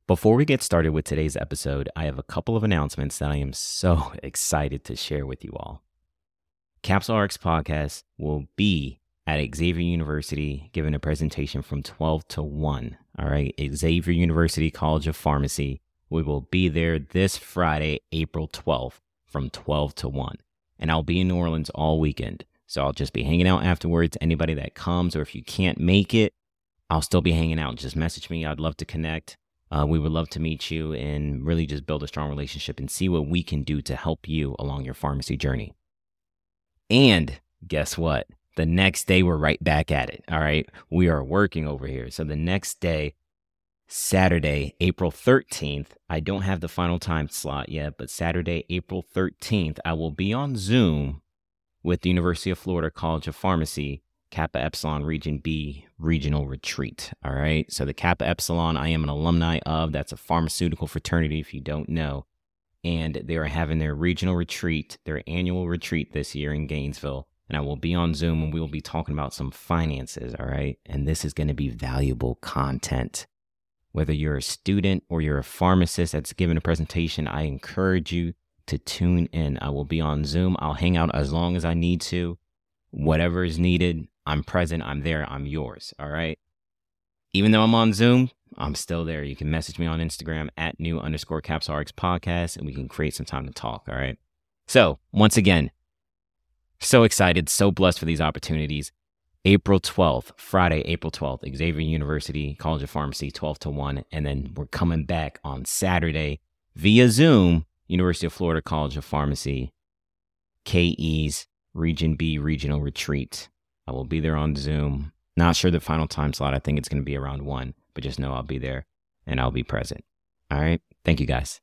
Before we get started with today's episode, I have a couple of announcements that I am so excited to share with you all. Capsule RX Podcast will be at Xavier University giving a presentation from 12 to 1. All right, Xavier University College of Pharmacy. We will be there this Friday, April 12th from 12 to 1. And I'll be in New Orleans all weekend. So I'll just be hanging out afterwards. Anybody that comes, or if you can't make it, I'll still be hanging out. Just message me. I'd love to connect. We would love to meet you and really just build a strong relationship and see what we can do to help you along your pharmacy journey. And guess what? The next day, we're right back at it. All right. We are working over here. So the next day, Saturday, April 13th, I don't have the final time slot yet, but Saturday, April 13th, I will be on Zoom with the University of Florida College of Pharmacy Kappa Epsilon Region B Regional Retreat. All right. So the Kappa Epsilon, I am an alumni of. That's a pharmaceutical fraternity, if you don't know. And they are having their regional retreat, their annual retreat this year in Gainesville. And I will be on Zoom and we will be talking about some finances. All right. And this is going to be valuable content. Whether you're a student or you're a pharmacist that's giving a presentation, I encourage you to tune in. I will be on Zoom. I'll hang out as long as I need to. Whatever is needed, I'm present, I'm there, I'm yours, all right? Even though I'm on Zoom, I'm still there. You can message me on Instagram at @new_CapsuleRx podcast, and we can create some time to talk, all right? So, once again, so excited, so blessed for these opportunities. April 12th, Friday, April 12th, Xavier University College of Pharmacy, 12 to 1, and then we're coming back on Saturday via Zoom, University of Florida College of Pharmacy, KE's Region B Regional Retreat. I will be there on Zoom. Not sure the final time slot. I think it's going to be around 1, but just know I'll be there and I'll be present. All right. Thank you, guys.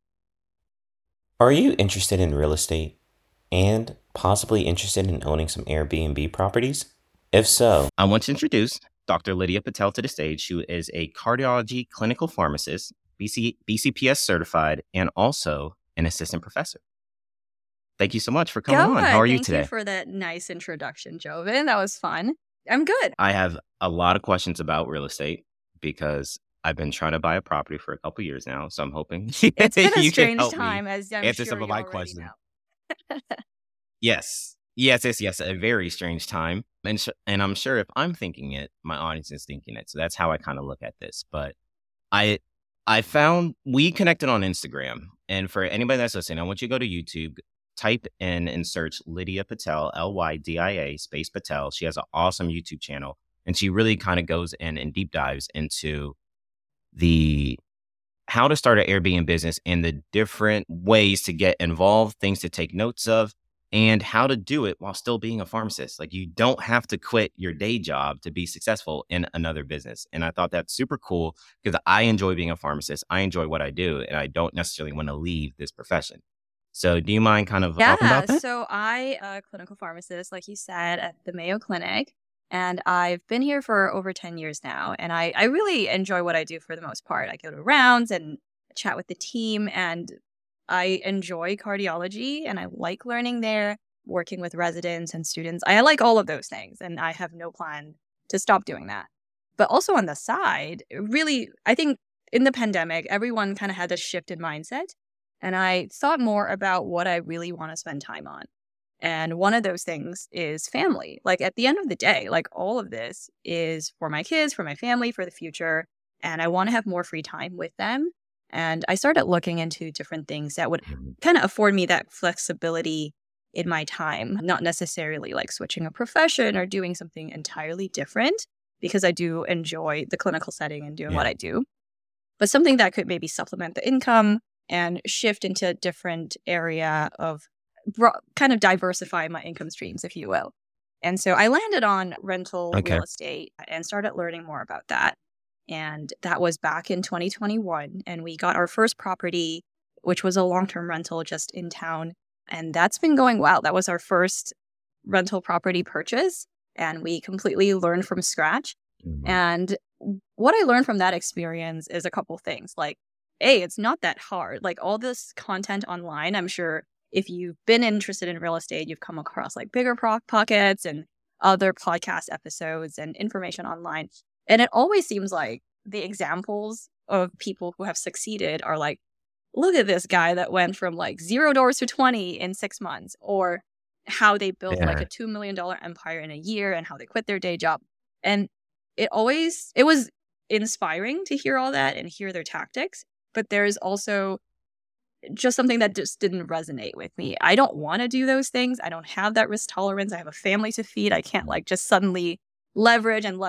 Are you interested in real estate and possibly interested in owning some Airbnb properties? If so, I want to introduce Dr. Lydia Patel to the stage, who is a cardiology clinical pharmacist, BCPS certified, and also an assistant professor. Thank you so much for coming on. How are you today? Thank you for that nice introduction, Joven. That was fun. I'm good. I have a lot of questions about real estate because I've been trying to buy a property for a couple years now. So I'm hoping It's been a you can strange help time, me as I'm answer sure some of you my already questions. know. Yes, a very strange time. And I'm sure if I'm thinking it, my audience is thinking it. So that's how I kind of look at this. But I found we connected on Instagram. And for anybody that's listening, I want you to go to YouTube, type in and search Lydia Patel, Lydia space Patel. She has an awesome YouTube channel. And she really kind of goes in and deep dives into the how to start an Airbnb business and the different ways to get involved, things to take notes of, and how to do it while still being a pharmacist. Like, you don't have to quit your day job to be successful in another business. And I thought that's super cool because I enjoy being a pharmacist. I enjoy what I do, and I don't necessarily want to leave this profession. So do you mind kind of talking about that? So I a clinical pharmacist, like you said, at the Mayo Clinic. And I've been here for over 10 years now. And I really enjoy what I do for the most part. I go to rounds and chat with the team, and I enjoy cardiology and I like learning there, working with residents and students. I like all of those things, and I have no plan to stop doing that. But also on the side, really, I think in the pandemic, everyone kind of had this shift in mindset. And I thought more about what I really want to spend time on. And one of those things is family. Like, at the end of the day, like, all of this is for my kids, for my family, for the future. And I want to have more free time with them. And I started looking into different things that would kind of afford me that flexibility in my time, not necessarily like switching a profession or doing something entirely different, because I do enjoy the clinical setting and doing what I do, but something that could maybe supplement the income and shift into a different area of kind of diversify my income streams, if you will. And so I landed on rental real estate and started learning more about that. And that was back in 2021. And we got our first property, which was a long-term rental just in town. And that's been going well. That was our first rental property purchase. And we completely learned from scratch. Mm-hmm. And what I learned from that experience is a couple things. Like, A, it's not that hard. Like, all this content online, I'm sure if you've been interested in real estate, you've come across like Bigger Pockets and other podcast episodes and information online. And it always seems like the examples of people who have succeeded are like, look at this guy that went from like $0 to 20 in 6 months, or how they built like a $2 million empire in a year and how they quit their day job. And it was inspiring to hear all that and hear their tactics. But there's also just something that just didn't resonate with me. I don't want to do those things. I don't have that risk tolerance. I have a family to feed. I can't like just suddenly leverage and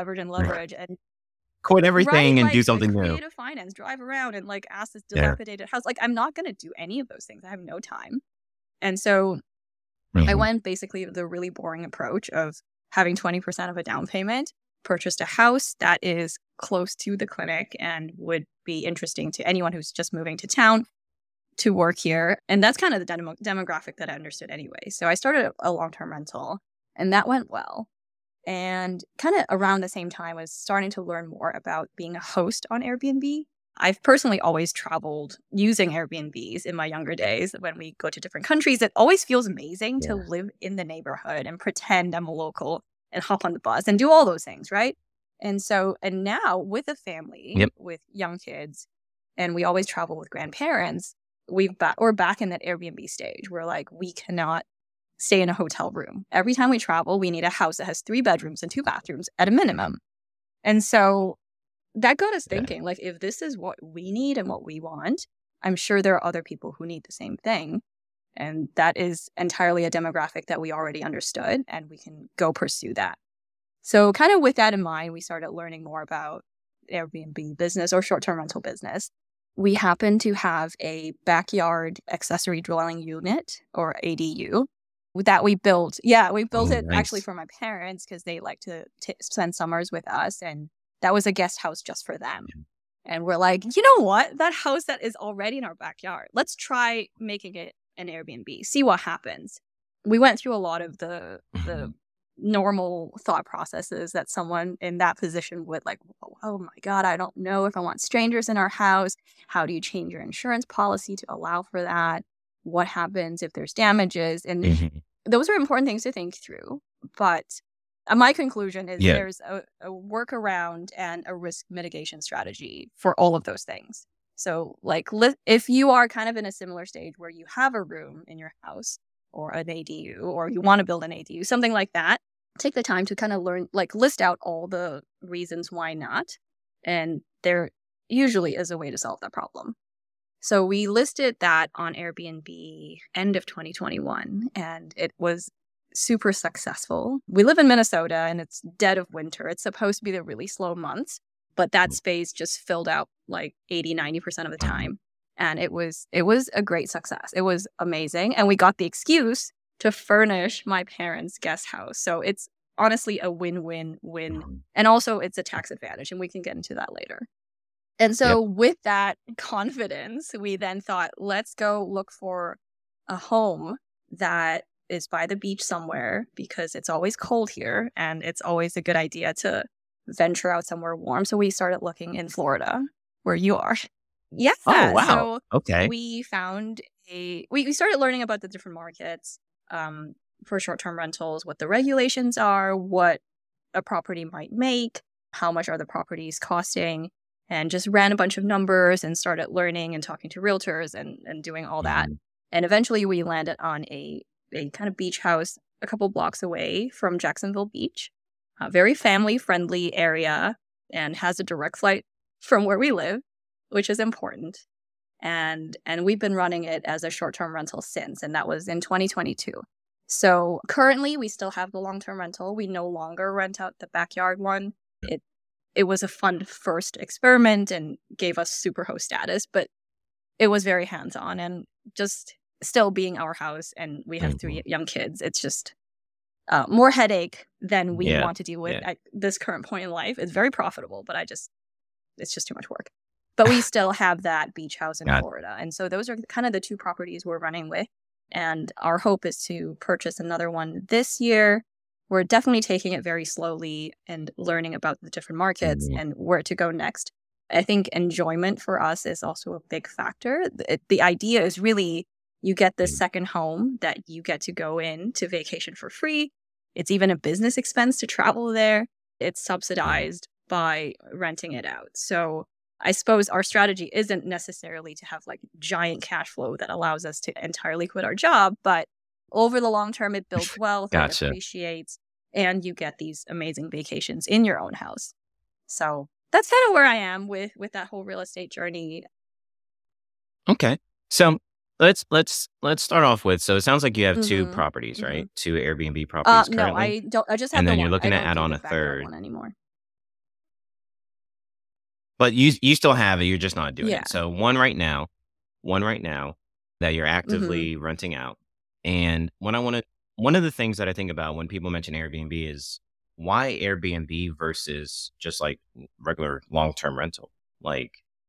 quit everything and do something new. Creative finance, drive around and like ask this dilapidated house. Like, I'm not going to do any of those things. I have no time. And so I went basically the really boring approach of having 20% of a down payment, purchased a house that is close to the clinic and would be interesting to anyone who's just moving to town to work here. And that's kind of the demographic that I understood anyway. So I started a long-term rental, and that went well. And kind of around the same time, I was starting to learn more about being a host on Airbnb. I've personally always traveled using Airbnbs in my younger days. When we go to different countries, it always feels amazing to live in the neighborhood and pretend I'm a local and hop on the bus and do all those things, right? And now with a family, with young kids, and we always travel with grandparents, we're back in that Airbnb stage where like we cannot stay in a hotel room. Every time we travel, we need a house that has 3 bedrooms and 2 bathrooms at a minimum. And so that got us thinking, like, if this is what we need and what we want, I'm sure there are other people who need the same thing. And that is entirely a demographic that we already understood, and we can go pursue that. So kind of with that in mind, we started learning more about Airbnb business or short-term rental business. We happen to have a backyard accessory dwelling unit, or ADU, that we built. Yeah, we built it actually for my parents because they like to spend summers with us. And that was a guest house just for them. And we're like, you know what? That house that is already in our backyard, let's try making it an Airbnb, see what happens. We went through a lot of the normal thought processes that someone in that position would like, oh my God, I don't know if I want strangers in our house. How do you change your insurance policy to allow for that? What happens if there's damages? And those are important things to think through. But my conclusion is there's a workaround and a risk mitigation strategy for all of those things. So like if you are kind of in a similar stage where you have a room in your house or an ADU, or you want to build an ADU, something like that, take the time to kind of learn, like list out all the reasons why not. And there usually is a way to solve that problem. So we listed that on Airbnb end of 2021, and it was super successful. We live in Minnesota and it's dead of winter. It's supposed to be the really slow months, but that space just filled out like 80-90% of the time. And it was a great success. It was amazing. And we got the excuse to furnish my parents' guest house. So it's honestly a win-win-win. And also it's a tax advantage, and we can get into that later. And so with that confidence, we then thought, let's go look for a home that is by the beach somewhere, because it's always cold here and it's always a good idea to venture out somewhere warm. So we started looking in Florida, where you are. Yeah. Oh, wow. So okay. We found we started learning about the different markets for short-term rentals, what the regulations are, what a property might make, how much are the properties costing, and just ran a bunch of numbers and started learning and talking to realtors and doing all that. And eventually we landed on a kind of beach house a couple blocks away from Jacksonville Beach, a very family-friendly area, and has a direct flight from where we live, which is important. And we've been running it as a short-term rental since, and that was in 2022. So currently we still have the long-term rental. We no longer rent out the backyard one. It was a fun first experiment and gave us superhost status, but it was very hands-on, and just still being our house, and we have 3 young kids. It's just more headache than we want to deal with at this current point in life. It's very profitable, but it's just too much work. But we still have that beach house in Florida. And so those are kind of the 2 properties we're running with. And our hope is to purchase another one this year. We're definitely taking it very slowly and learning about the different markets and where to go next. I think enjoyment for us is also a big factor. The idea is really you get this second home that you get to go in to vacation for free. It's even a business expense to travel there. It's subsidized by renting it out. So I suppose our strategy isn't necessarily to have like giant cash flow that allows us to entirely quit our job, but over the long term, it builds wealth, it Gotcha. appreciates, and you get these amazing vacations in your own house. So that's kind of where I am with that whole real estate journey. Okay. So let's start off with, so it sounds like you have two Mhm, properties, mhm. right? Two Airbnb properties No, currently. I don't. I just have And the then you're one. looking I to don't add do on the a backyard third. one anymore. But you still have it, you're just not doing Yeah. it. So one right now that you're hmm actively renting out. And one of the things that I think about when people mention Airbnb is why Airbnb versus just like regular long-term rental? Like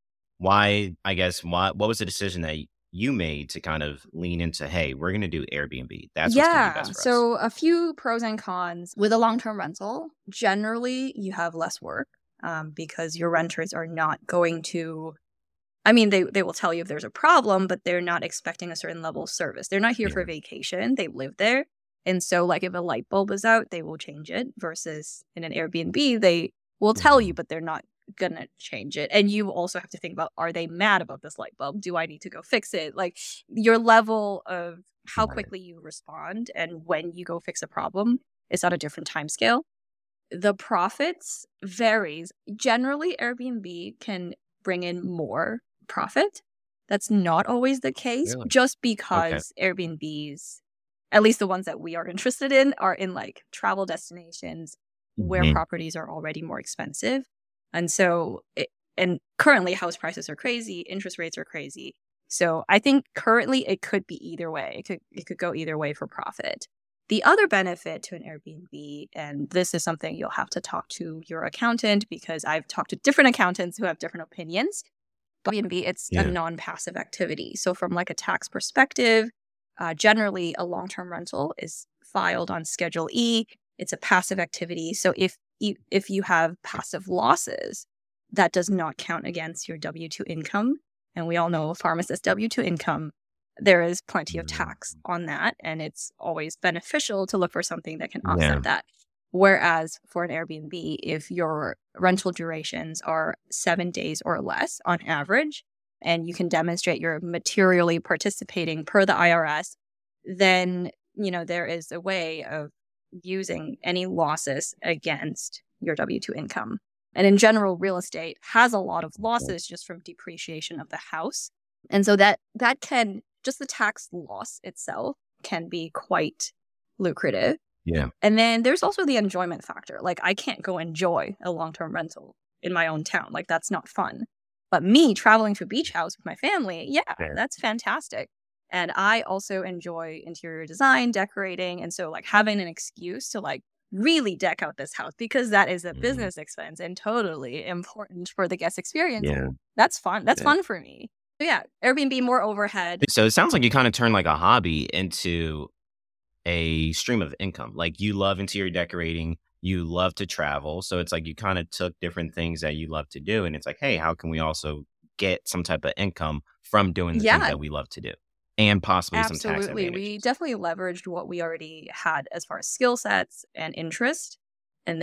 what was the decision that you made to kind of lean into, hey, we're going to do Airbnb. That's what's going to be Yeah. best for us. So a few pros and cons with a long-term rental. Generally, you have less work because your renters are not going to. I mean, they will tell you if there's a problem, but they're not expecting a certain level of service. They're not here for Yeah. vacation. They live there. And so, like, if a light bulb is out, they will change it. Versus in an Airbnb, they will tell you, Mhm. but they're not going to change it. And you also have to think about, are they mad about this light bulb? Do I need to go fix it? Like, your level of how Right. quickly you respond and when you go fix a problem is on a different time scale. The profits varies. Generally, Airbnb can bring in more profit. That's not always the case, Really? just Okay. because Airbnbs, at least the ones that we are interested in, are in like travel destinations where Mhm. properties are already more expensive. And so, and currently house prices are crazy, interest rates are crazy. So I think currently it could be either way. It could go either way for profit. The other benefit to an Airbnb, and this is something you'll have to talk to your accountant because I've talked to different accountants who have different opinions. But Airbnb, it's a Yeah. non-passive activity. So from like a tax perspective, generally a long-term rental is filed on Schedule E. It's a passive activity. So if you have passive losses, that does not count against your W-2 income. And we all know pharmacist W-2 income, there is plenty of tax on that. And it's always beneficial to look for something that can Yeah. offset that. Whereas for an Airbnb, if your rental durations are 7 days or less on average, and you can demonstrate you're materially participating per the IRS, then, there is a way of using any losses against your W-2 income. And in general, real estate has a lot of losses just from depreciation of the house. And so that can, just the tax loss itself can be quite lucrative. Yeah. And then there's also the enjoyment factor. Like, I can't go enjoy a long-term rental in my own town. Like, that's not fun. But me traveling to a beach house with my family, yeah, Fair. that's fantastic. And I also enjoy interior design, decorating. And so, like, having an excuse to, like, really deck out this house, because that is a Mhm. business expense and totally important for the guest experience. Yeah. That's fun. That's Yeah. fun for me. So yeah, Airbnb, more overhead. So it sounds like you kind of turned like a hobby into a stream of income. Like you love interior decorating, you love to travel. So it's like you kind of took different things that you love to do. And it's like, hey, how can we also get some type of income from doing the things Yeah, that we love to do? And possibly some tax absolutely. We advantages. definitely leveraged what we already had as far as skill sets and interest. And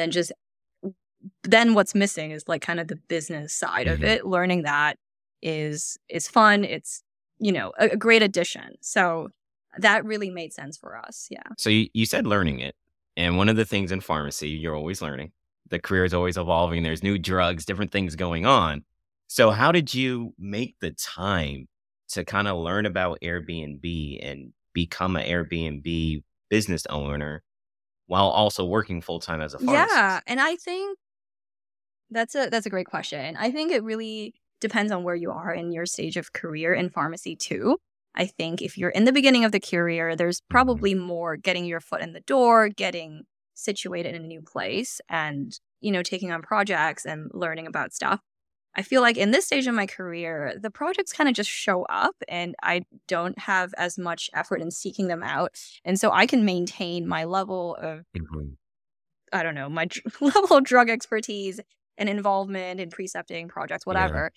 then what's missing is like kind of the business side of Mhm. it. Learning that is fun. It's, a great addition. So that really made sense for us. Yeah. So you said learning it. And one of the things in pharmacy, you're always learning. The career is always evolving. There's new drugs, different things going on. So how did you make the time to kind of learn about Airbnb and become an Airbnb business owner while also working full time as a pharmacist? Yeah. And I think that's a great question. I think it really depends on where you are in your stage of career in pharmacy too. I think if you're in the beginning of the career, there's Mhm. probably more getting your foot in the door, getting situated in a new place, and, taking on projects and learning about stuff. I feel like in this stage of my career, the projects kind of just show up and I don't have as much effort in seeking them out. And so I can maintain my level of, Mhm. I don't know, my level of drug expertise and involvement in precepting projects, Yeah. whatever.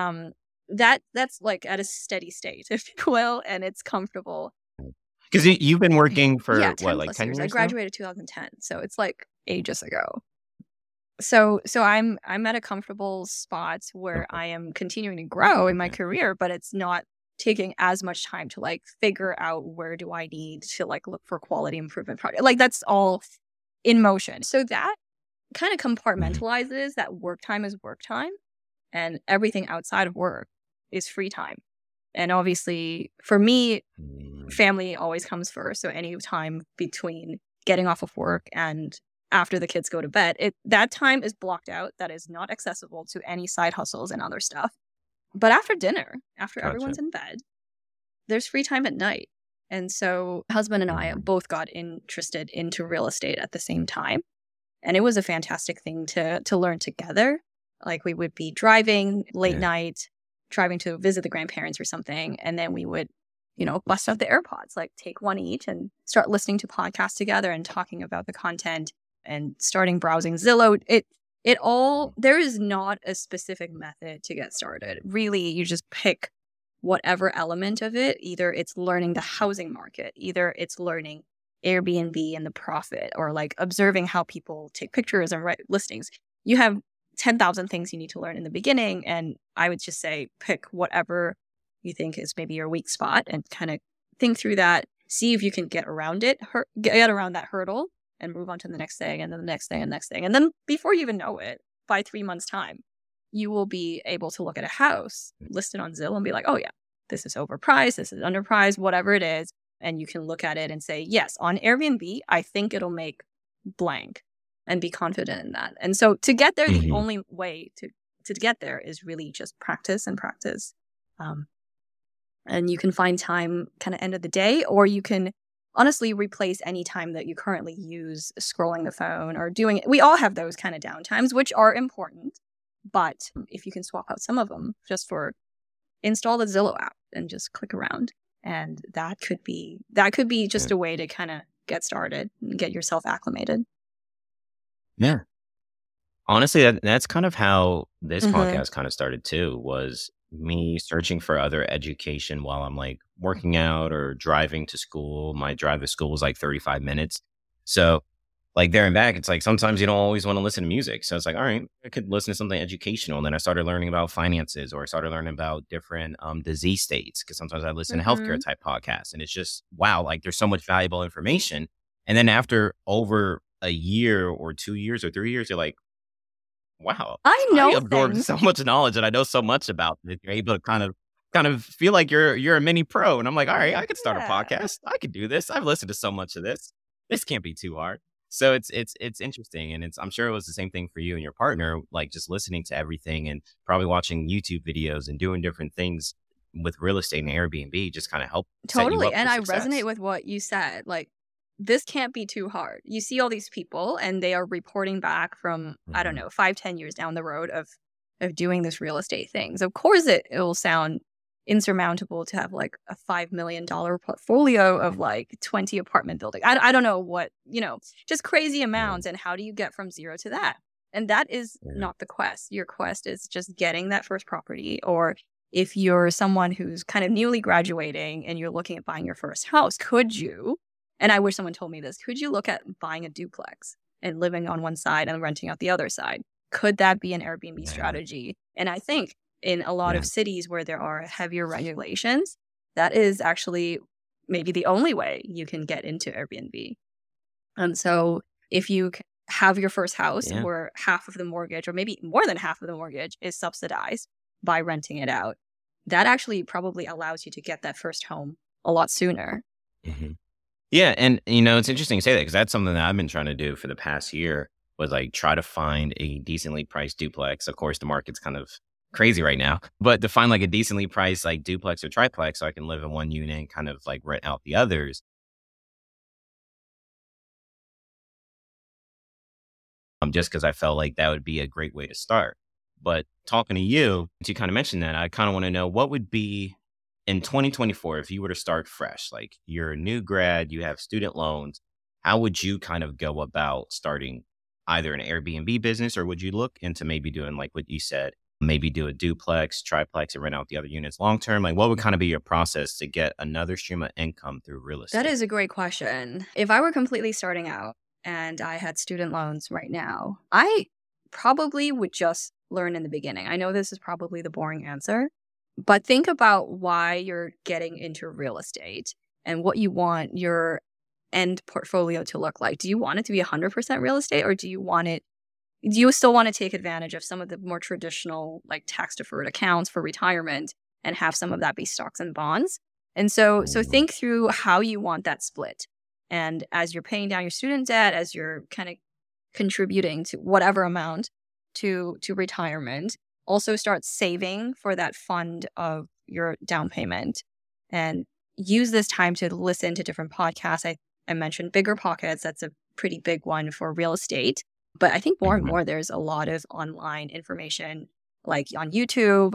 That's like at a steady state, if you will, and it's comfortable. Because you've been working Yeah, for 10 what, like plus 10 years. I years now? graduated 2010, so it's like ages ago. So I'm at a comfortable spot where I am continuing to grow in my career, but it's not taking as much time to like figure out where do I need to like look for quality improvement project. Like that's all in motion. So that kind of compartmentalizes that work time is work time and everything outside of work is free time. And obviously for me, family always comes first. So any time between getting off of work and after the kids go to bed, that time is blocked out. That is not accessible to any side hustles and other stuff. But after dinner, after everyone's in bed, there's free time at night. And so husband and I both got interested into real estate at the same time. And it was a fantastic thing to learn together. Like we would be driving late night, driving to visit the grandparents or something. And then we would, bust out the AirPods, like take one each and start listening to podcasts together and talking about the content and starting browsing Zillow. There is not a specific method to get started. Really, you just pick whatever element of it. Either it's learning the housing market, either it's learning Airbnb and the profit, or like observing how people take pictures and write listings. You have 10,000 things you need to learn in the beginning. And I would just say pick whatever you think is maybe your weak spot and kind of think through that, see if you can get around that hurdle and move on to the next thing and then the next thing and next thing. And then before you even know it, by 3 months' time, you will be able to look at a house listed on Zillow and be like, oh yeah, this is overpriced, this is underpriced, whatever it is. And you can look at it and say, yes, on Airbnb, I think it'll make blank, and be confident in that. And so to get there, the only way to get there is really just practice and practice. And you can find time kind of end of the day, or you can honestly replace any time that you currently use scrolling the phone or doing it. We all have those kind of downtimes, which are important. But if you can swap out some of them just for install the Zillow app and just click around. And that could be just a way to kind of get started and get yourself acclimated. Yeah. Honestly, that's kind of how this podcast kind of started too, was me searching for other education while I'm like working out or driving to school. My drive to school was like 35 minutes. So like there and back, it's like sometimes you don't always want to listen to music. So it's like, all right, I could listen to something educational. And then I started learning about finances, or I started learning about different disease states, because sometimes I listen to healthcare type podcasts. And it's just, wow, like there's so much valuable information. And then after over a year or 2 years or 3 years, you're like, wow, I absorbed so much knowledge and I know so much about it. You're able to kind of feel like you're a mini pro. And I'm like, all right, I could start a podcast. I could do this. I've listened to so much of this. This can't be too hard. So it's interesting. And I'm sure it was the same thing for you and your partner, like just listening to everything and probably watching YouTube videos and doing different things with real estate and Airbnb just kind of helped. Totally. And I resonate with what you said. Like, this can't be too hard. You see all these people and they are reporting back from, I don't know, 5-10 years down the road of doing this real estate things. Of course, it will sound insurmountable to have like a $5 million portfolio of like 20 apartment buildings. I don't know what, just crazy amounts. And how do you get from zero to that? And that is not the quest. Your quest is just getting that first property. Or if you're someone who's kind of newly graduating and you're looking at buying your first house, could you? And I wish someone told me this. Could you look at buying a duplex and living on one side and renting out the other side? Could that be an Airbnb strategy? And I think in a lot of cities where there are heavier regulations, that is actually maybe the only way you can get into Airbnb. And so if you have your first house where half of the mortgage, or maybe more than half of the mortgage, is subsidized by renting it out, that actually probably allows you to get that first home a lot sooner. Yeah. And, it's interesting to say that, because that's something that I've been trying to do for the past year, was like try to find a decently priced duplex. Of course, the market's kind of crazy right now, but to find like a decently priced like duplex or triplex so I can live in one unit and kind of like rent out the others. Just because I felt like that would be a great way to start. But talking to you kind of mentioned that, I kind of want to know what would be in 2024, if you were to start fresh, like you're a new grad, you have student loans, how would you kind of go about starting either an Airbnb business, or would you look into maybe doing like what you said, maybe do a duplex, triplex, and rent out the other units long term? Like what would kind of be your process to get another stream of income through real estate? That is a great question. If I were completely starting out and I had student loans right now, I probably would just learn in the beginning. I know this is probably the boring answer, but think about why you're getting into real estate and what you want your end portfolio to look like. Do you want it to be 100% real estate, or do you still want to take advantage of some of the more traditional like tax deferred accounts for retirement and have some of that be stocks and bonds? And so think through how you want that split. And as you're paying down your student debt, as you're kind of contributing to whatever amount to retirement, also start saving for that fund of your down payment, and use this time to listen to different podcasts. I mentioned Bigger Pockets. That's a pretty big one for real estate. But I think more and more there's a lot of online information, like on YouTube.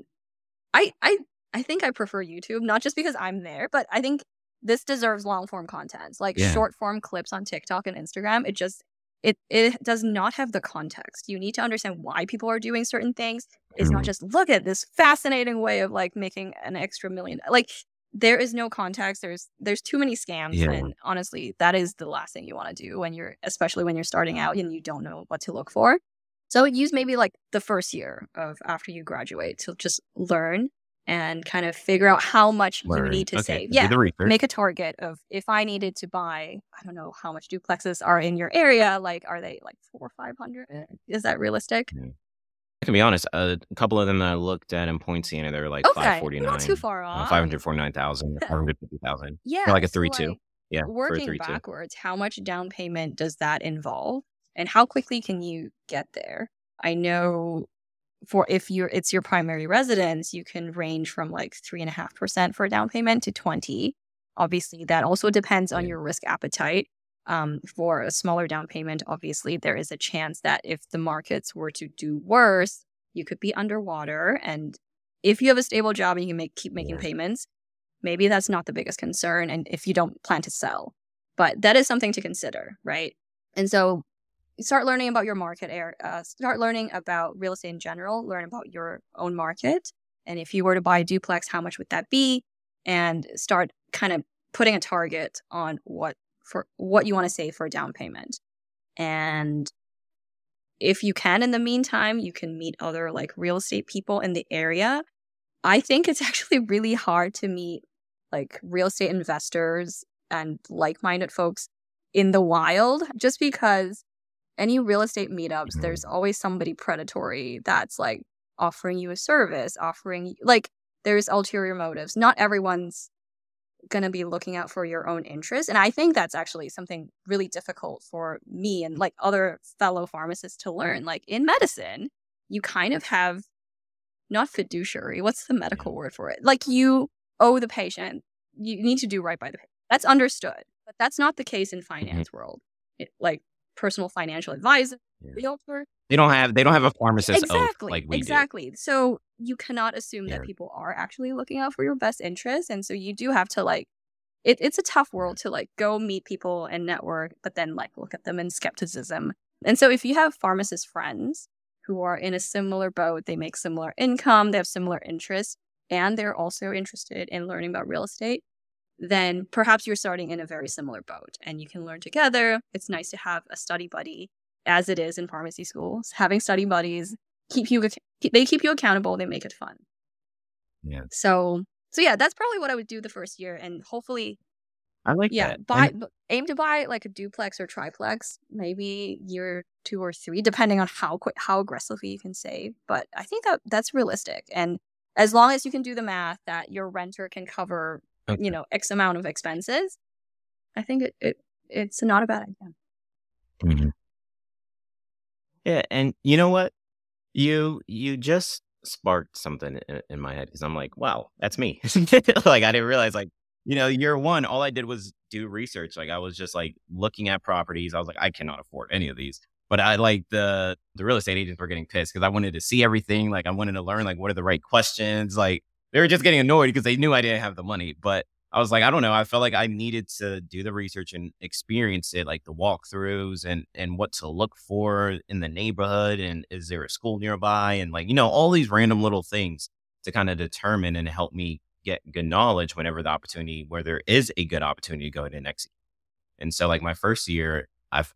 I think I prefer YouTube, not just because I'm there, but I think this deserves long form content, like short form clips on TikTok and Instagram. It does not have the context. You need to understand why people are doing certain things. It's not just look at this fascinating way of like making an extra million. Like there is no context. There's too many scams, and honestly, that is the last thing you want to do especially when you're starting out and you don't know what to look for. So use maybe like the first year of after you graduate to just learn and kind of figure out how much you need to save. Yeah, make a target of if I needed to buy, I don't know how much duplexes are in your area. Like, are they like 400 or 500? Is that realistic? I can be honest, a couple of them that I looked at in Point Siena, they're like 549. Not too far off. 549,000, 550,000. Yeah. For like a 3-2. Yeah. Working backwards, how much down payment does that involve? And how quickly can you get there? I know if it's your primary residence, you can range from like 3.5% for a down payment to 20%. Obviously, that also depends on your risk appetite. For a smaller down payment, obviously, there is a chance that if the markets were to do worse, you could be underwater. And if you have a stable job and you can keep making payments, maybe that's not the biggest concern. And if you don't plan to sell, but that is something to consider, right? And so start learning about your market start learning about real estate in general, learn about your own market. And if you were to buy a duplex, how much would that be? And start kind of putting a target on what you want to save for a down payment. And if you can, in the meantime, you can meet other like real estate people in the area. I think it's actually really hard to meet like real estate investors and like-minded folks in the wild, just because any real estate meetups, there's always somebody predatory that's like offering you a service, there's ulterior motives. Not everyone's going to be looking out for your own interests. And I think that's actually something really difficult for me and like other fellow pharmacists to learn. Like in medicine, you kind of have not fiduciary. What's the medical word for it? Like you owe the patient. You need to do right by the patient. That's understood. But that's not the case in finance world. Like personal financial advisor, realtor. They don't have a pharmacist oath like we do. So you cannot assume that people are actually looking out for your best interests. And so you do have to like, it's a tough world to like go meet people and network, but then like look at them in skepticism. And so if you have pharmacist friends who are in a similar boat, they make similar income, they have similar interests, and they're also interested in learning about real estate, then perhaps you're starting in a very similar boat and you can learn together. It's nice to have a study buddy, as it is in pharmacy schools. Having study buddies they keep you accountable. They make it fun. Yeah. So yeah, that's probably what I would do the first year, and hopefully, I like that. Aim to buy like a duplex or triplex, maybe year 2 or 3, depending on how aggressively you can save. But I think that's realistic, and as long as you can do the math that your renter can cover, X amount of expenses, I think it's not a bad idea. Mm-hmm. Yeah, and you know what? You just sparked something in my head, because I'm like, wow, that's me. Like I didn't realize, like, year one, all I did was do research. Like I was just like looking at properties. I was like, I cannot afford any of these. But I like the real estate agents were getting pissed because I wanted to see everything. Like I wanted to learn like what are the right questions. Like they were just getting annoyed because they knew I didn't have the money. But I was like, I don't know. I felt like I needed to do the research and experience it, like the walkthroughs and what to look for in the neighborhood. And is there a school nearby? And like, all these random little things to kind of determine and help me get good knowledge where there is a good opportunity to go ahead and execute. And so like my first year,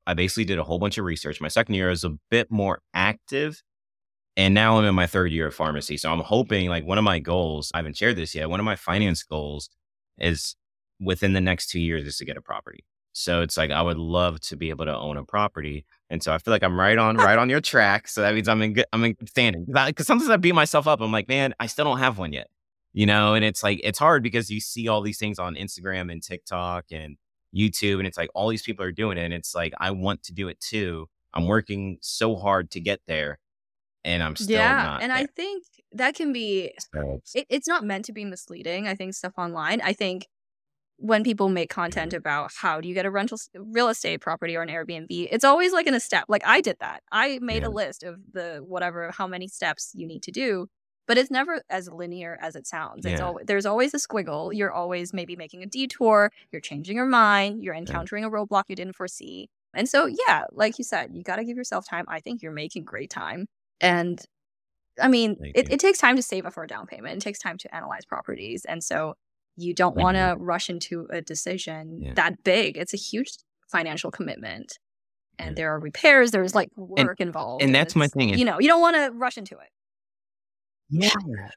I basically did a whole bunch of research. My second year is a bit more active. And now I'm in my third year of pharmacy. So I'm hoping, like, one of my goals, I haven't shared this yet, one of my finance goals is within the next 2 years is to get a property. So it's like, I would love to be able to own a property. And so I feel like I'm right on your track. So that means I'm in standing. Because sometimes I beat myself up. I'm like, man, I still don't have one yet. And it's like, it's hard because you see all these things on Instagram and TikTok and YouTube, and it's like all these people are doing it. And it's like, I want to do it too. I'm working so hard to get there, and I'm still not and there. I think that can be, So, it's not meant to be misleading. I think stuff online, I think when people make content about how do you get a real estate property or an Airbnb, it's always like in a step. Like I did that. I made yeah, a list of how many steps you need to do, but it's never as linear as it sounds. yeah, There's always a squiggle. You're always maybe making a detour. You're changing your mind. You're yeah. encountering a roadblock you didn't foresee. And so, yeah, like you said, you got to give yourself time. I think you're making great time. And I mean, Thank you. it takes time to save up for a down payment. It takes time to analyze properties. And so you don't want to rush into a decision that big. It's a huge financial commitment. And there are repairs, there's like work involved. And that's my thing. You don't want to rush into it. Yeah.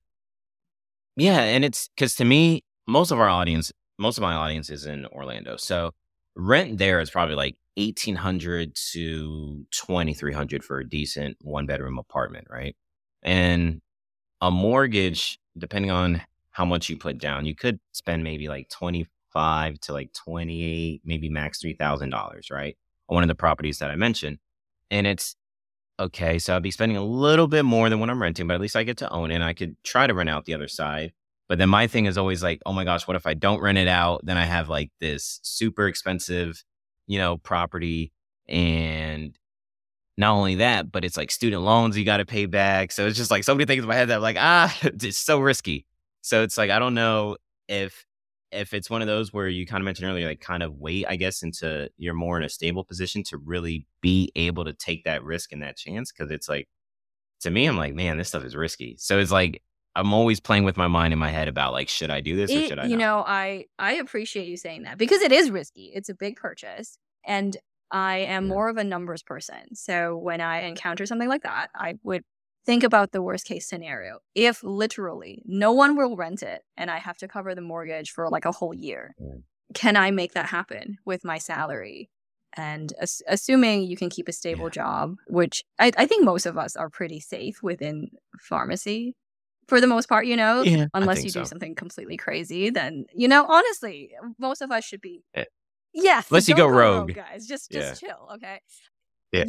Yeah. And it's because to me, most of my audience is in Orlando. So rent there is probably like $1,800 to $2,300 for a decent 1-bedroom apartment, right? And a mortgage, depending on how much you put down, you could spend maybe like 25 to like 28, maybe max $3,000, right? On one of the properties that I mentioned. And it's okay. So I'd be spending a little bit more than what I'm renting, but at least I get to own it and I could try to rent out the other side. But then my thing is always like, oh my gosh, what if I don't rent it out? Then I have like this super expensive, property. And not only that, but it's like student loans you got to pay back. So it's just like so many things in my head that I'm like, it's so risky. So it's like, I don't know if it's one of those where you kind of mentioned earlier, like kind of wait, I guess, until you're more in a stable position to really be able to take that risk and that chance. Cause it's like, to me, I'm like, man, this stuff is risky. So it's like, I'm always playing with my mind in my head about like, should I do this or should I not? I appreciate you saying that because it is risky. It's a big purchase. And I am more of a numbers person. So when I encounter something like that, I would think about the worst case scenario. If literally no one will rent it and I have to cover the mortgage for like a whole year, can I make that happen with my salary? And assuming you can keep a stable job, which I think most of us are pretty safe within pharmacy for the most part, unless you do something completely crazy, then, honestly, most of us should be. Yes. Unless you go rogue, guys. Just chill. Okay. Yeah.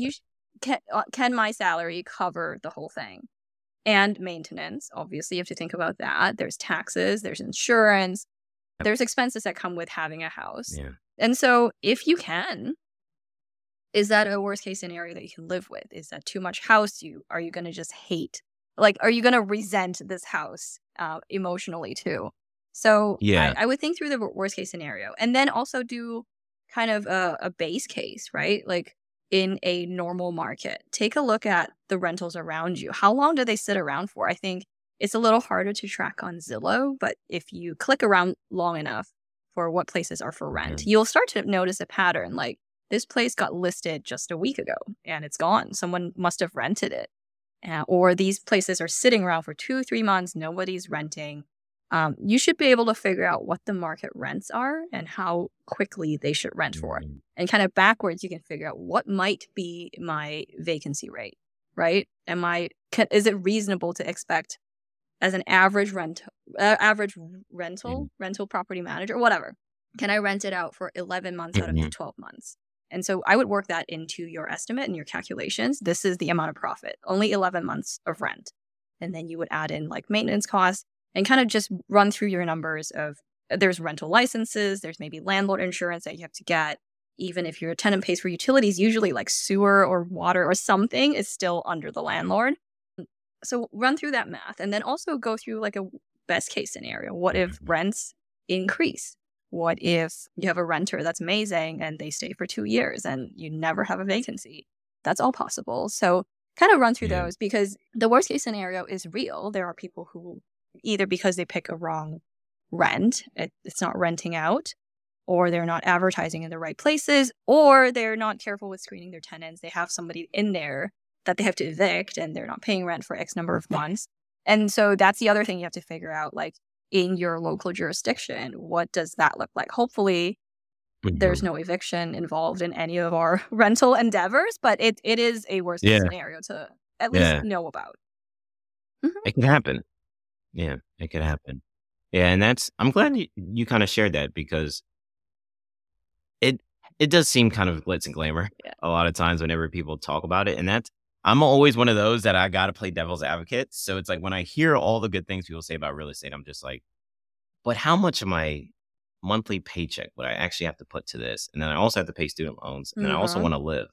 Can my salary cover the whole thing? And maintenance, obviously, you have to think about that. There's taxes, there's insurance, there's expenses that come with having a house. Yeah. And so if you can, is that a worst case scenario that you can live with? Is that too much house? Are you going to just hate? Like, are you going to resent this house emotionally too? So I would think through the worst case scenario and then also do kind of a base case, right? Like in a normal market, take a look at the rentals around you. How long do they sit around for? I think it's a little harder to track on Zillow, but if you click around long enough for what places are for rent, you'll start to notice a pattern. Like this place got listed just a week ago and it's gone. Someone must have rented it. Or these places are sitting around for 2-3 months. Nobody's renting. You should be able to figure out what the market rents are and how quickly they should rent for. And kind of backwards, you can figure out what might be my vacancy rate, right? Is it reasonable to expect as an average rental property manager, whatever? Can I rent it out for 11 months out of the 12 months? And so I would work that into your estimate and your calculations. This is the amount of profit, only 11 months of rent. And then you would add in like maintenance costs and kind of just run through your numbers of there's rental licenses, there's maybe landlord insurance that you have to get. Even if your tenant pays for utilities, usually like sewer or water or something is still under the landlord. So run through that math and then also go through like a best case scenario. What if rents increase? What if you have a renter that's amazing and they stay for 2 years and you never have a vacancy? That's all possible. So kind of run through those because the worst case scenario is real. There are people who either because they pick a wrong rent, it's not renting out, or they're not advertising in the right places, or they're not careful with screening their tenants. They have somebody in there that they have to evict and they're not paying rent for X number of months. And so that's the other thing you have to figure out, like in your local jurisdiction, what does that look like? Hopefully there's no eviction involved in any of our rental endeavors, but it is a worst case scenario to at least know about. It can happen. Yeah, it could happen. Yeah, and I'm glad you kind of shared that, because it does seem kind of glitz and glamour a lot of times whenever people talk about it. And I'm always one of those that I got to play devil's advocate. So it's like when I hear all the good things people say about real estate, I'm just like, but how much of my monthly paycheck would I actually have to put to this? And then I also have to pay student loans, and then I also want to live.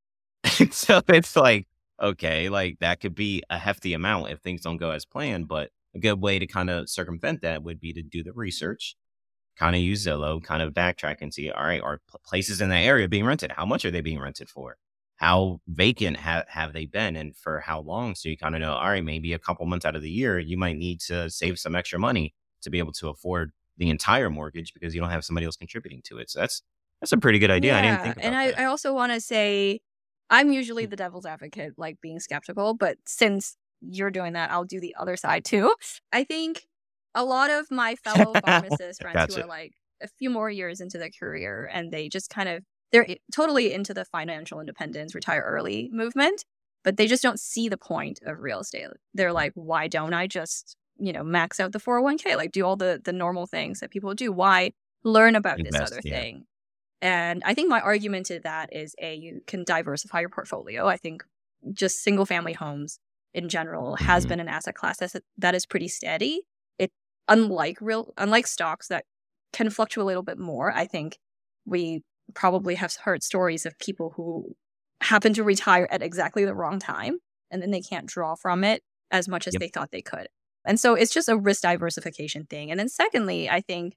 So it's like, okay, like that could be a hefty amount if things don't go as planned. But a good way to kind of circumvent that would be to do the research, kind of use Zillow, kind of backtrack and see, all right, are places in that area being rented? How much are they being rented for? How vacant have they been, and for how long? So you kind of know, all right, maybe a couple months out of the year, you might need to save some extra money to be able to afford the entire mortgage because you don't have somebody else contributing to it. So that's a pretty good idea. I didn't think about that. And I also want to say, I'm usually the devil's advocate, like being skeptical, but since you're doing that, I'll do the other side too. I think a lot of my fellow pharmacist friends who are like a few more years into their career, and they just they're totally into the financial independence, retire early movement, but they just don't see the point of real estate. They're like, why don't I just, max out the 401k, like do all the normal things that people do? Why learn about this other thing? And I think my argument to that is, you can diversify your portfolio. I think just single family homes in general has been an asset class that is pretty steady. It unlike stocks that can fluctuate a little bit more. I think we probably have heard stories of people who happen to retire at exactly the wrong time, and then they can't draw from it as much as they thought they could. And so it's just a risk diversification thing. And then secondly, I think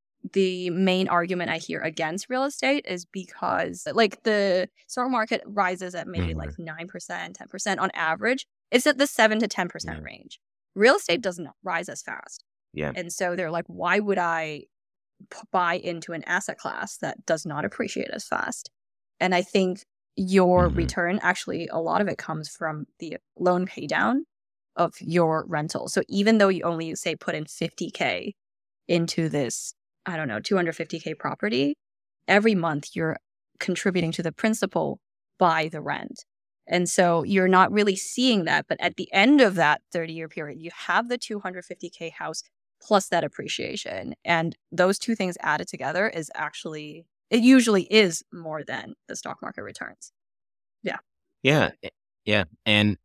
the main argument I hear against real estate is because like the stock market rises at maybe like 9%, 10% on average. It's at the 7 to 10% range. Real estate does not rise as fast. Yeah. And so they're like, why would I buy into an asset class that does not appreciate as fast? And I think your return, actually, a lot of it comes from the loan pay down of your rental. So even though you only say put in $50K into this, I don't know, $250K property, every month you're contributing to the principal by the rent. And so you're not really seeing that. But at the end of that 30-year period, you have the $250K house plus that appreciation. And those two things added together is actually, it usually is more than the stock market returns. Yeah. Yeah. Yeah. And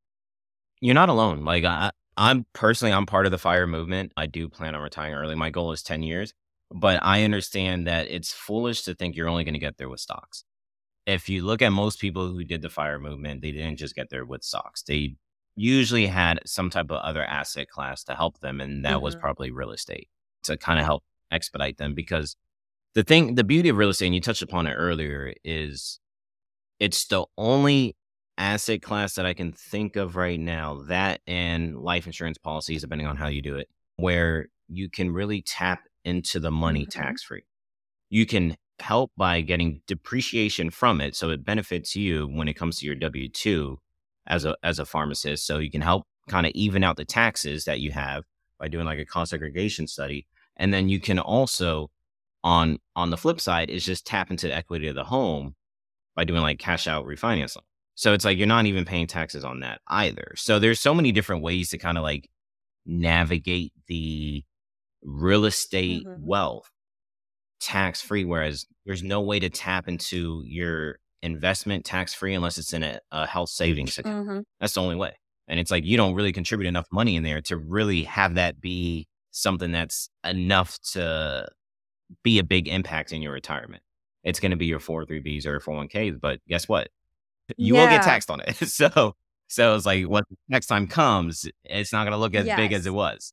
you're not alone. Like I'm part of the FIRE movement. I do plan on retiring early. My goal is 10 years, but I understand that it's foolish to think you're only going to get there with stocks. If you look at most people who did the FIRE movement, they didn't just get there with stocks. They usually had some type of other asset class to help them. And that was probably real estate to kind of help expedite them. Because the beauty of real estate, and you touched upon it earlier, is it's the only asset class that I can think of right now, that and life insurance policies, depending on how you do it, where you can really tap into the money tax-free. You can help by getting depreciation from it. So it benefits you when it comes to your W-2 as a pharmacist. So you can help kind of even out the taxes that you have by doing like a cost segregation study. And then you can also, on the flip side, is just tap into the equity of the home by doing like cash out refinance loan. So it's like you're not even paying taxes on that either. So there's so many different ways to kind of like navigate the real estate wealth tax-free, whereas there's no way to tap into your investment tax-free unless it's in a health savings account. That's the only way. And it's like you don't really contribute enough money in there to really have that be something that's enough to be a big impact in your retirement. It's going to be your 403Bs or 401Ks, but guess what? You will get taxed on it. So it's like when next time comes, it's not going to look as big as it was.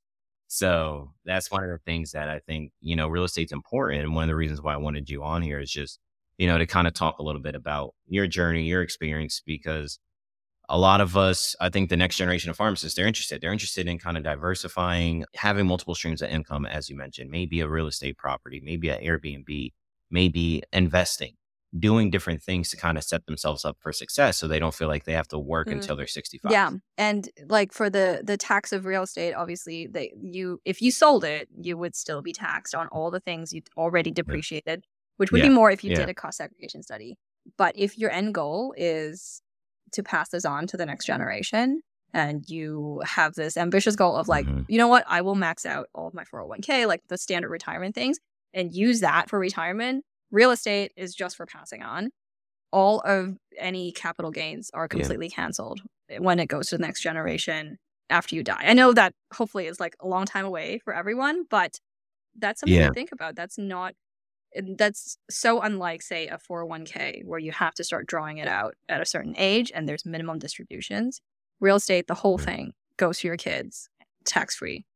So that's one of the things that I think, real estate's important. And one of the reasons why I wanted you on here is just, to kind of talk a little bit about your journey, your experience, because a lot of us, I think the next generation of pharmacists, they're interested in kind of diversifying, having multiple streams of income, as you mentioned, maybe a real estate property, maybe an Airbnb, maybe investing, doing different things to kind of set themselves up for success so they don't feel like they have to work until they're 65. Yeah. And like for the tax of real estate, obviously if you sold it, you would still be taxed on all the things you already depreciated, which would be more if you did a cost segregation study. But if your end goal is to pass this on to the next generation, and you have this ambitious goal of like, you know what, I will max out all of my 401k, like the standard retirement things, and use that for retirement. Real estate is just for passing on. All of any capital gains are completely canceled when it goes to the next generation after you die. I know that hopefully is like a long time away for everyone, but that's something to think about. That's so unlike, say, a 401k where you have to start drawing it out at a certain age and there's minimum distributions. Real estate, the whole thing goes to your kids tax-free.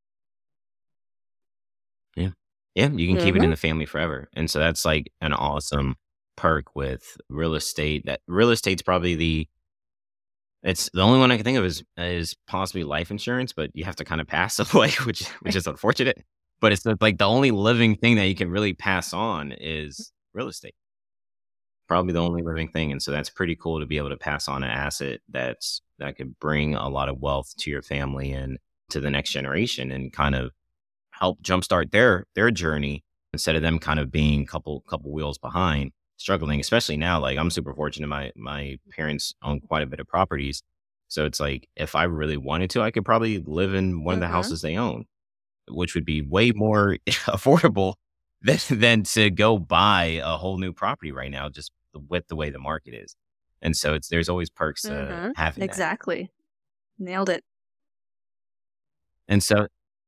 Yeah, you can keep it in the family forever. And so that's like an awesome perk with real estate. That real estate's probably it's the only one I can think of is possibly life insurance, but you have to kind of pass away, which is unfortunate. But it's like the only living thing that you can really pass on is real estate. Probably the only living thing. And so that's pretty cool to be able to pass on an asset that could bring a lot of wealth to your family and to the next generation and kind of help jumpstart their journey instead of them kind of being couple wheels behind, struggling, especially now. Like I'm super fortunate. My parents own quite a bit of properties. So it's like, if I really wanted to, I could probably live in one of the houses they own, which would be way more affordable than to go buy a whole new property right now, just with the way the market is. And so there's always perks to having that. Exactly. Nailed it. And so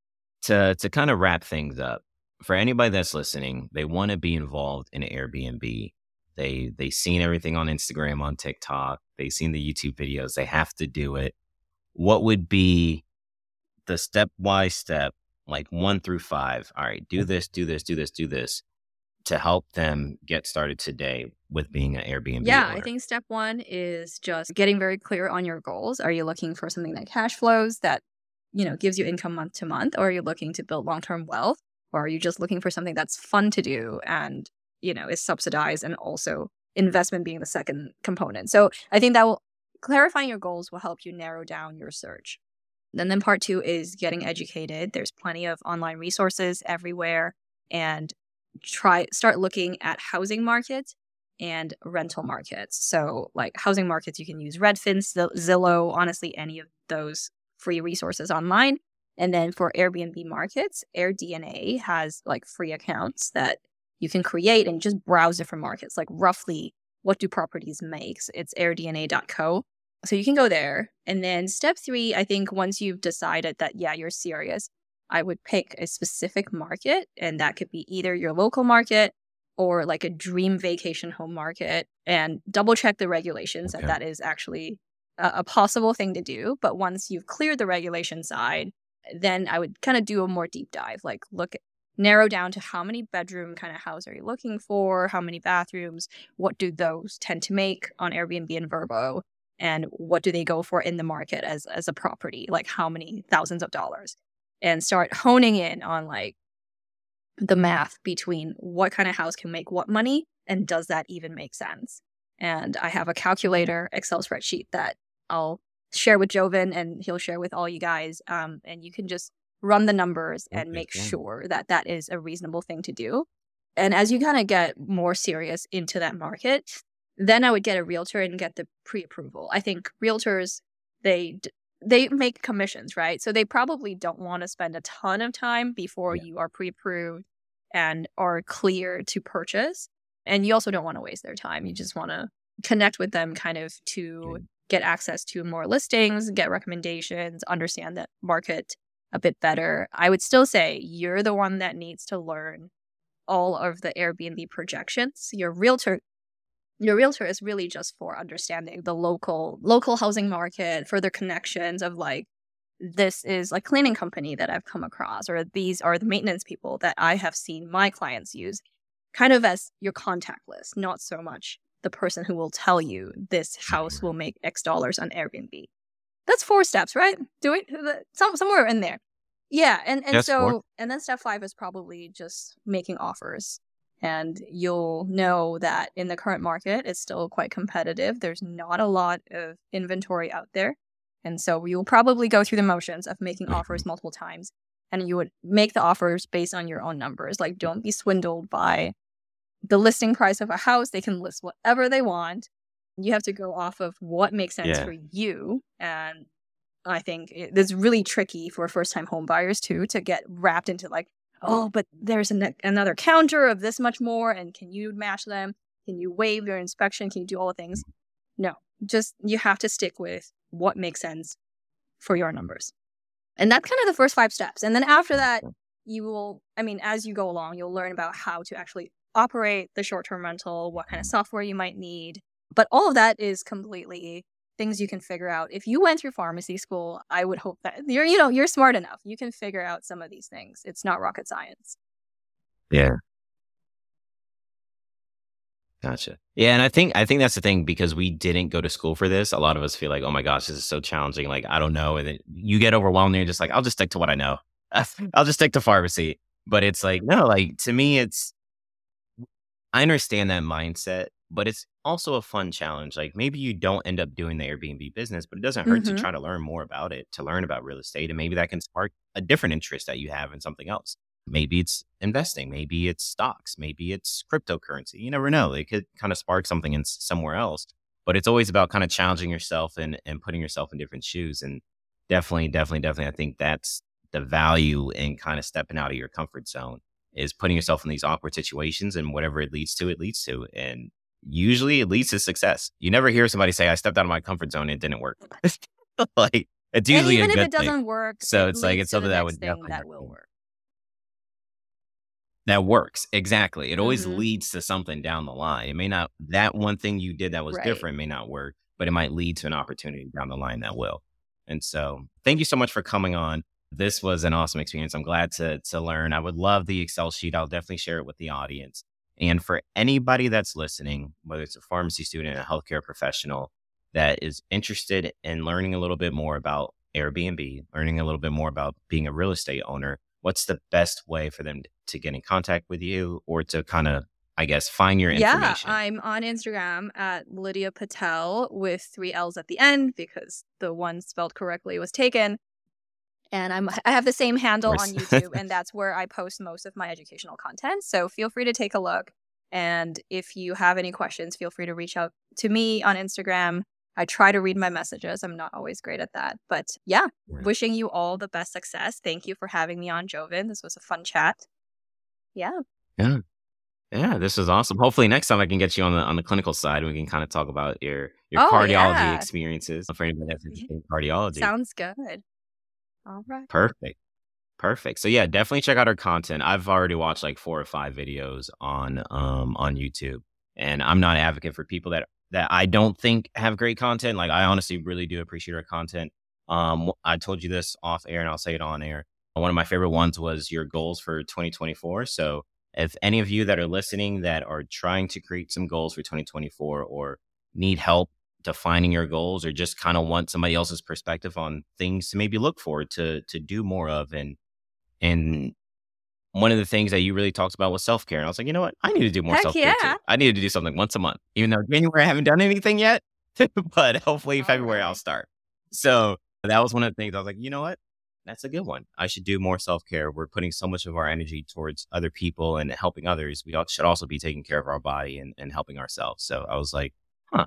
to kind of wrap things up, for anybody that's listening, they want to be involved in Airbnb. They seen everything on Instagram, on TikTok. They seen the YouTube videos. They have to do it. What would be the step-wise step, like 1 through 5? All right, do this, do this, do this, do this, to help them get started today with being an Airbnb owner. I think step 1 is just getting very clear on your goals. Are you looking for something that cash flows, that gives you income month to month, or are you looking to build long-term wealth, or are you just looking for something that's fun to do and is subsidized, and also investment being the second component? So I think that clarifying your goals will help you narrow down your search. Then part 2 is getting educated. There's plenty of online resources everywhere, and start looking at housing markets and rental markets. So like housing markets, you can use Redfin, Zillow, honestly, any of those free resources online. And then for Airbnb markets, AirDNA has like free accounts that you can create and just browse different markets, like roughly what do properties make. It's airdna.co. So you can go there. And then step 3, I think once you've decided that, you're serious, I would pick a specific market. And that could be either your local market or like a dream vacation home market, and double check the regulations that is actually a possible thing to do. But once you've cleared the regulation side, then I would kind of do a more deep dive, like narrow down to how many bedroom kind of house are you looking for, how many bathrooms, what do those tend to make on Airbnb and Vrbo, and what do they go for in the market as a property, like how many thousands of dollars, and start honing in on like the math between what kind of house can make what money and does that even make sense. And I have a calculator Excel spreadsheet that I'll share with Joven, and he'll share with all you guys. And you can just run the numbers and make sure that that is a reasonable thing to do. And as you kind of get more serious into that market, then I would get a realtor and get the pre-approval. I think realtors, they make commissions, right? So they probably don't want to spend a ton of time before you are pre-approved and are clear to purchase. And you also don't want to waste their time. You just want to connect with them kind of to get access to more listings, get recommendations, understand that market a bit better. I would still say you're the one that needs to learn all of the Airbnb projections. Your realtor is really just for understanding the local housing market, further connections of like, this is a cleaning company that I've come across, or these are the maintenance people that I have seen my clients use, kind of as your contact list, not so much the person who will tell you this house will make X dollars on Airbnb. That's 4 steps, right? Do it somewhere in there. Yeah, and then step 5 is probably just making offers. And you'll know that in the current market, it's still quite competitive. There's not a lot of inventory out there. And so you'll probably go through the motions of making offers multiple times. And you would make the offers based on your own numbers. Like, don't be swindled by the listing price of a house. They can list whatever they want. You have to go off of what makes sense for you. And I think it's really tricky for first-time home buyers, too, to get wrapped into like, oh, but there's another counter of this much more, and can you match them? Can you waive your inspection? Can you do all the things? No, just you have to stick with what makes sense for your numbers. And that's kind of the first 5 steps. And then after that, you will, as you go along, you'll learn about how to actually operate the short-term rental, what kind of software you might need. But all of that is completely things you can figure out. If you went through pharmacy school, I would hope that you're smart enough. You can figure out some of these things. It's not rocket science. Yeah. Gotcha. Yeah, and I think that's the thing, because we didn't go to school for this. A lot of us feel like, oh my gosh, this is so challenging. Like, I don't know. And then you get overwhelmed and you're just like, I'll just stick to what I know. I'll just stick to pharmacy. But it's like, no, like to me, I understand that mindset, but it's also a fun challenge. Like, maybe you don't end up doing the Airbnb business, but it doesn't hurt to try to learn more about it, to learn about real estate. And maybe that can spark a different interest that you have in something else. Maybe it's investing, maybe it's stocks, maybe it's cryptocurrency. You never know. It could kind of spark something in somewhere else. But it's always about kind of challenging yourself and putting yourself in different shoes. And definitely, I think that's the value in kind of stepping out of your comfort zone, is putting yourself in these awkward situations, and whatever it leads to. And usually it leads to success. You never hear somebody say, I stepped out of my comfort zone and it didn't work. Like, it's usually and even a if good it doesn't thing. work, So it's like, it's something that would definitely that will work. That works. Exactly. It always leads to something down the line. It may not, that one thing you did that was different may not work, but it might lead to an opportunity down the line that will. And so thank you so much for coming on. This was an awesome experience. I'm glad to learn. I would love the Excel sheet. I'll definitely share it with the audience. And for anybody that's listening, whether it's a pharmacy student, a healthcare professional that is interested in learning a little bit more about Airbnb, learning a little bit more about being a real estate owner, what's the best way for them to get in contact with you, or to kind of, I guess, find your information? Yeah, I'm on Instagram at Lydia Patel with 3 L's at the end, because the one spelled correctly was taken. And I have the same handle on YouTube, and that's where I post most of my educational content. So feel free to take a look. And if you have any questions, feel free to reach out to me on Instagram. I try to read my messages. I'm not always great at that. But yeah, wishing you all the best success. Thank you for having me on, Joven. This was a fun chat. Yeah. Yeah, this is awesome. Hopefully next time I can get you on the clinical side, and we can kind of talk about your cardiology experiences for anybody that's interested in cardiology. Sounds good. All right. Perfect. So yeah, definitely check out our content. I've already watched like 4 or 5 videos on YouTube, and I'm not an advocate for people that I don't think have great content. Like, I honestly really do appreciate our content. I told you this off air, and I'll say it on air. One of my favorite ones was your goals for 2024. So if any of you that are listening that are trying to create some goals for 2024, or need help defining your goals, or just kind of want somebody else's perspective on things to maybe look forward to do more of. And one of the things that you really talked about was self-care. And I was like, you know what? I need to do more self-care too. I needed to do something once a month, even though January I haven't done anything yet, but hopefully February I'll start. So that was one of the things I was like, you know what? That's a good one. I should do more self-care. We're putting so much of our energy towards other people and helping others. We should also be taking care of our body and helping ourselves. So I was like,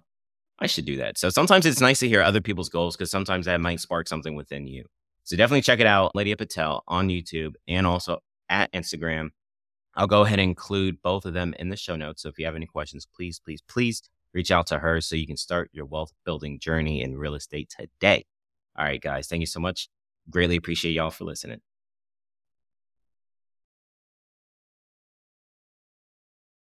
I should do that. So sometimes it's nice to hear other people's goals, because sometimes that might spark something within you. So definitely check it out, Lydia Patel on YouTube, and also at Instagram. I'll go ahead and include both of them in the show notes. So if you have any questions, please reach out to her so you can start your wealth building journey in real estate today. All right, guys. Thank you so much. Greatly appreciate y'all for listening.